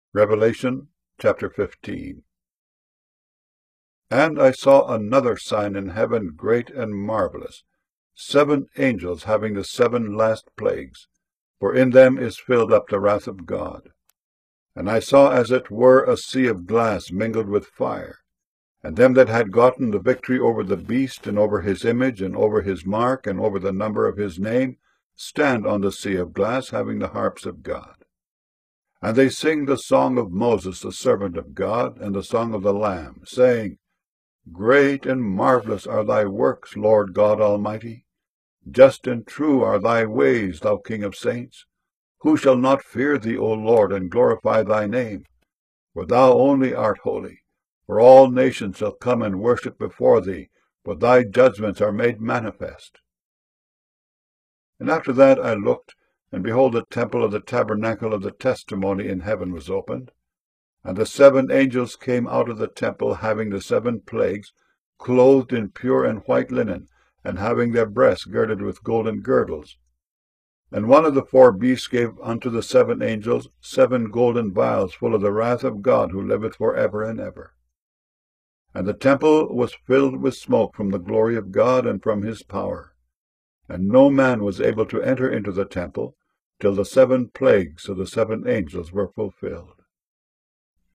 Revelation chapter 15. And I saw another sign in heaven, great and marvelous, 7 angels having the 7 last plagues, for in them is filled up the wrath of God. And I saw as it were a sea of glass mingled with fire, and them that had gotten the victory over the beast, and over his image, and over his mark, and over the number of his name, stand on the sea of glass, having the harps of God. And they sing the song of Moses the servant of God, and the song of the Lamb, saying, Great and marvelous are thy works, Lord God Almighty. Just and true are thy ways, thou King of saints. Who shall not fear thee, O Lord, and glorify thy name? For thou only art holy. For all nations shall come and worship before thee, for thy judgments are made manifest. And after that I looked, and behold, the temple of the tabernacle of the testimony in heaven was opened. And the 7 angels came out of the temple, having the 7 plagues, clothed in pure and white linen, and having their breasts girded with golden girdles. And one of the 4 beasts gave unto the 7 angels 7 golden vials full of the wrath of God, who liveth for ever and ever. And the temple was filled with smoke from the glory of God and from his power. And no man was able to enter into the temple, till the 7 plagues of the 7 angels were fulfilled.